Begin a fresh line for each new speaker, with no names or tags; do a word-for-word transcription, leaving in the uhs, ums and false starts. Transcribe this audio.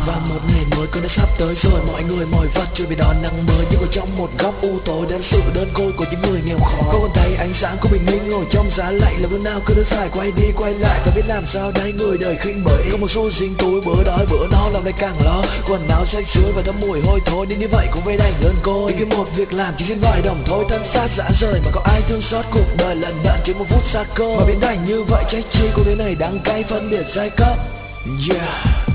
Và một ngày mới cũng đã sắp tới rồi, mọi người mỏi vật chuẩn bị đón nắng mới. Nhưng ở trong một góc u tối đơn sự đơn côi của những người nghèo khó, có còn thấy ánh sáng của bình minh ngồi trong giá lạnh. Là bữa nào cứ đơn phải quay đi quay lại, ta biết làm sao đây người đời khinh bỉ. Có một số dính túi bữa đói bữa no làm lại càng lo, quần áo xách xưới và thấm mùi hôi thối. Nên như vậy cũng về đành đơn côi, vì cái một việc làm chỉ riêng vài đồng thôi. Thân xác dã rời mà có ai thương xót cuộc đời lần đận chỉ một phút xa cơ. Mà biến thành như vậy trách chi cuộc đời này đáng cay phân biệt giai cấp. Yeah.